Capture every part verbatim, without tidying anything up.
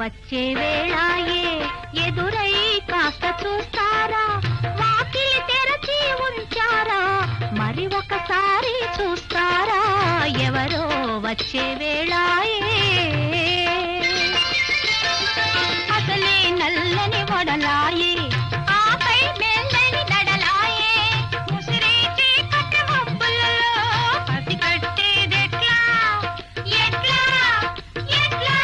వచ్చే వేళాయే ఎదురై కాస్త చూస్తారా, వాకిలి తెరచి ఉంచారా, మరి ఒకసారి చూస్తారా, ఎవరో వచ్చే వేళాయే. అసలే నల్లని వడలాయే, ఆపై మెల్లని దడలాయే, ముసిరే చీకటి మబ్బులలో పసి కట్టేదెట్లా ఎట్లా ఎట్లా.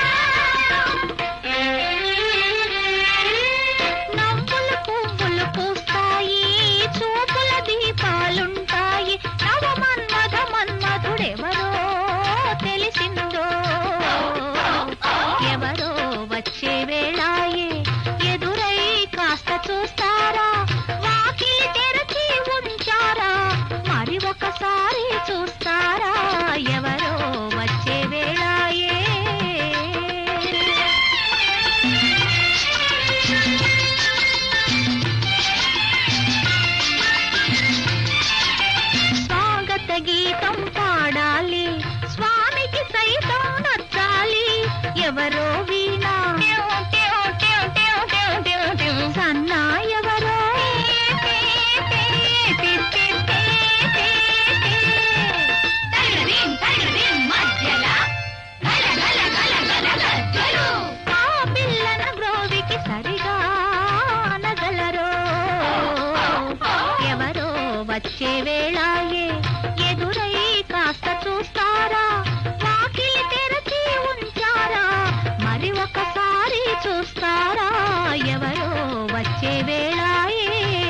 నవ్వులు పువ్వులు పూస్తాయి, చూపుల దీపాలుంటాయి, నవ మన్మథ మన్మధుడెవరో తెలిసిందో, ఎవరో వచ్చే వేళాయే ఎదురై కాస్త చూస్తారా, వాకిలి తెరచి ఉంచారా, మరి ఒకసారి చూస్తారా, ఎవరో వచ్చే వేళాయే. స్వాగత గీతం పాడాలి, స్వామికి సైతం నచ్చాలి, ఎవరో వీణా సన్నా, ఎవరో ఆ పిల్లన గ్రోవికి సరిగా అనగలరో, ఎవరో వచ్చే వేళాయే ఎదురై కాస్త చూస్తారా, వాకిలి తెరచి ఉంచారా, మరి ఒకసారి చూస్తారా, ఎవరో వచ్చే వేళాయే.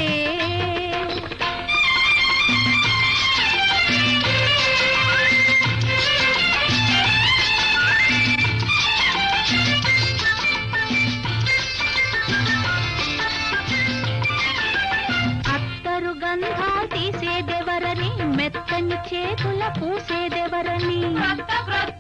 అత్తరు గంధాలు తీసేదెవరని, మెత్తని చేతుల పూసేదెవరని,